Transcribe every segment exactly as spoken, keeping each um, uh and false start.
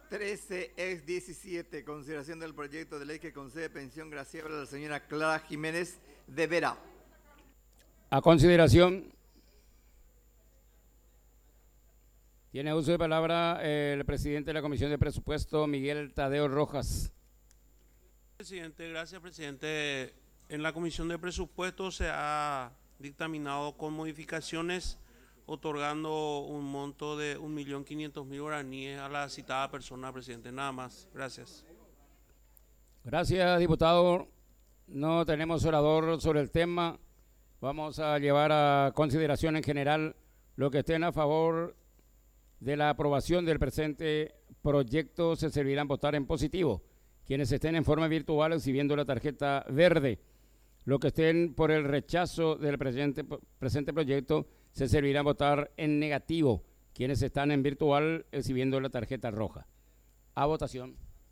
trece ex diecisiete, consideración del proyecto de ley que concede pensión graciable a la señora Clara Jiménez de Vera. A consideración. Tiene uso de palabra el presidente de la Comisión de Presupuesto, Miguel Tadeo Rojas. Presidente, gracias, presidente. En la Comisión de Presupuesto se ha dictaminado con modificaciones otorgando un monto de un millón quinientos mil guaraníes a la citada persona, presidente. Nada más. Gracias. Gracias, diputado. No tenemos orador sobre el tema. Vamos a llevar a consideración en general lo que estén a favor de la aprobación del presente proyecto. Se servirán votar en positivo. Quienes estén en forma virtual exhibiendo la tarjeta verde. Los que estén por el rechazo del presente, presente proyecto se servirán votar en negativo. Quienes están en virtual exhibiendo la tarjeta roja. A votación.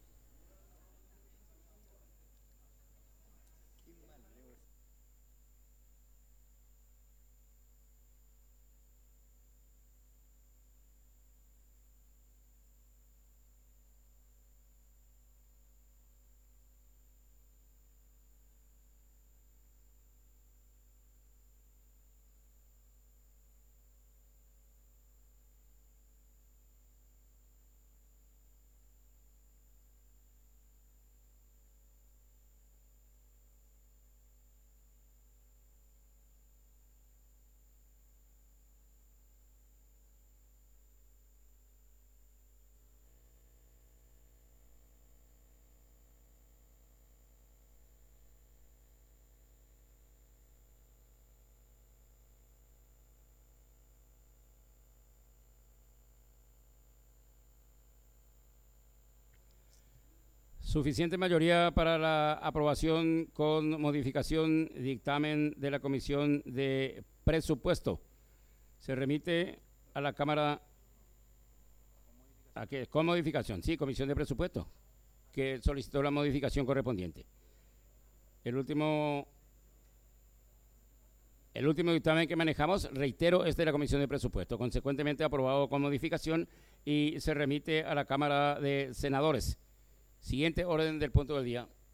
Suficiente mayoría para la aprobación con modificación dictamen de la Comisión de Presupuesto. Se remite a la Cámara a que, con modificación, sí, Comisión de Presupuesto, que solicitó la modificación correspondiente. El último, el último dictamen que manejamos, reitero, es de la Comisión de Presupuesto, consecuentemente aprobado con modificación y se remite a la Cámara de Senadores. Siguiente orden del punto del día.